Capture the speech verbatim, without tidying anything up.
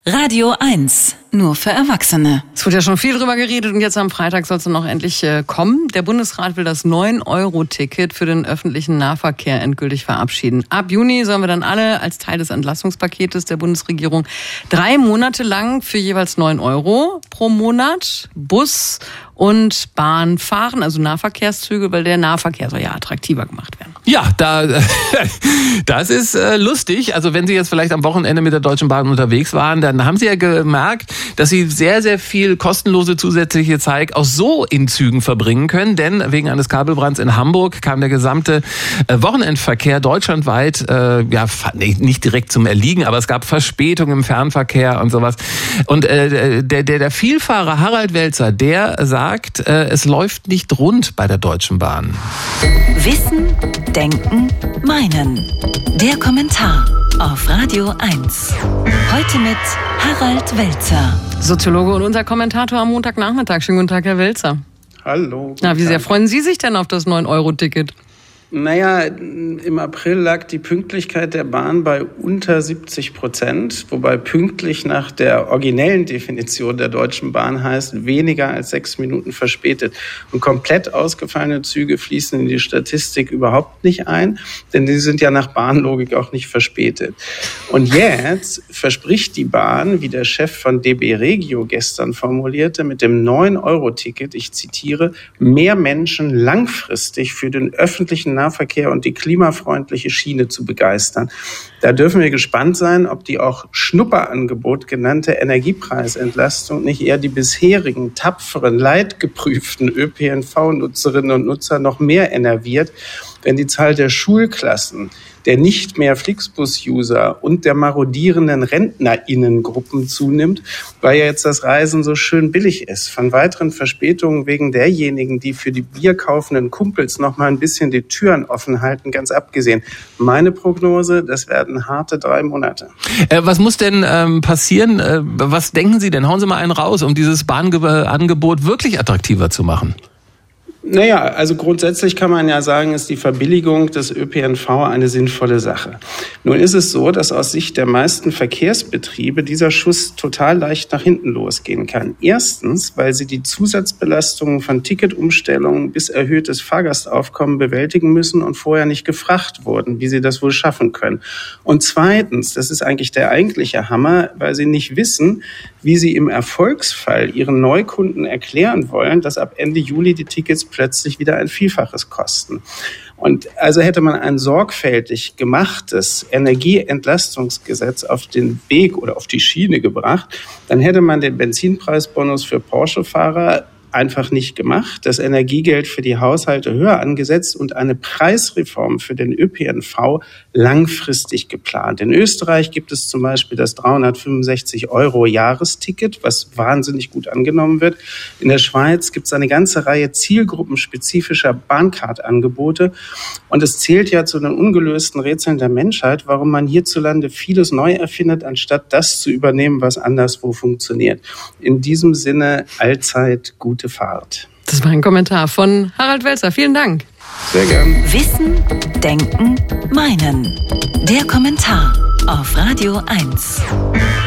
Radio eins, nur für Erwachsene. Es wurde ja schon viel drüber geredet und jetzt am Freitag soll es noch endlich äh, kommen. Der Bundesrat will das neun Euro Ticket für den öffentlichen Nahverkehr endgültig verabschieden. Ab Juni sollen wir dann alle als Teil des Entlastungspaketes der Bundesregierung drei Monate lang für jeweils neun Euro pro Monat Bus und Bahn fahren, also Nahverkehrszüge, weil der Nahverkehr soll ja attraktiver gemacht werden. Ja, da, das ist äh, lustig. Also wenn Sie jetzt vielleicht am Wochenende mit der Deutschen Bahn unterwegs waren, dann haben Sie ja gemerkt, dass Sie sehr, sehr viel kostenlose zusätzliche Zeit auch so in Zügen verbringen können. Denn wegen eines Kabelbrands in Hamburg kam der gesamte äh, Wochenendverkehr deutschlandweit, äh, ja nicht direkt zum Erliegen, aber es gab Verspätungen im Fernverkehr und sowas. Und äh, der, der, der Vielfahrer Harald Welzer, der sagt, äh, es läuft nicht rund bei der Deutschen Bahn. Wissen, Denken, Meinen. Der Kommentar auf Radio eins. Heute mit Harald Welzer. Soziologe und unser Kommentator am Montagnachmittag. Schönen guten Tag, Herr Welzer. Hallo. Na, wie sehr freuen Sie sich denn auf das neun Euro Ticket? Naja, im April lag die Pünktlichkeit der Bahn bei unter siebzig Prozent, wobei pünktlich nach der originellen Definition der Deutschen Bahn heißt, weniger als sechs Minuten verspätet. Und komplett ausgefallene Züge fließen in die Statistik überhaupt nicht ein, denn die sind ja nach Bahnlogik auch nicht verspätet. Und jetzt verspricht die Bahn, wie der Chef von D B Regio gestern formulierte, mit dem neun Euro Ticket, ich zitiere, mehr Menschen langfristig für den öffentlichen Nahverkehr und die klimafreundliche Schiene zu begeistern. Da dürfen wir gespannt sein, ob die auch Schnupperangebot genannte Energiepreisentlastung nicht eher die bisherigen, tapferen, leidgeprüften Ö P N V-Nutzerinnen und Nutzer noch mehr enerviert, wenn die Zahl der Schulklassen, der nicht mehr Flixbus-User und der marodierenden RentnerInnengruppen zunimmt, weil ja jetzt das Reisen so schön billig ist. Von weiteren Verspätungen wegen derjenigen, die für die Bier kaufenden Kumpels noch mal ein bisschen die Türen offen halten, ganz abgesehen. Meine Prognose, das werden harte drei Monate. Äh, was muss denn ähm, passieren? Äh, was denken Sie denn? Hauen Sie mal einen raus, um dieses Bahnangebot wirklich attraktiver zu machen. Naja, also grundsätzlich kann man ja sagen, ist die Verbilligung des Ö P N V eine sinnvolle Sache. Nun ist es so, dass aus Sicht der meisten Verkehrsbetriebe dieser Schuss total leicht nach hinten losgehen kann. Erstens, weil sie die Zusatzbelastungen von Ticketumstellungen bis erhöhtes Fahrgastaufkommen bewältigen müssen und vorher nicht gefragt wurden, wie sie das wohl schaffen können. Und zweitens, das ist eigentlich der eigentliche Hammer, weil sie nicht wissen, wie sie im Erfolgsfall ihren Neukunden erklären wollen, dass ab Ende Juli die Tickets plötzlich wieder ein Vielfaches kosten. Und also hätte man ein sorgfältig gemachtes Energieentlastungsgesetz auf den Weg oder auf die Schiene gebracht, dann hätte man den Benzinpreisbonus für Porsche-Fahrer einfach nicht gemacht, das Energiegeld für die Haushalte höher angesetzt und eine Preisreform für den Ö P N V langfristig geplant. In Österreich gibt es zum Beispiel das dreihundertfünfundsechzig Euro Jahresticket, was wahnsinnig gut angenommen wird. In der Schweiz gibt es eine ganze Reihe zielgruppenspezifischer Bahncard-Angebote und es zählt ja zu den ungelösten Rätseln der Menschheit, warum man hierzulande vieles neu erfindet, anstatt das zu übernehmen, was anderswo funktioniert. In diesem Sinne allzeit gute Fahrt. Das war ein Kommentar von Harald Welzer. Vielen Dank. Sehr gern. Wissen, Denken, Meinen. Der Kommentar auf Radio eins.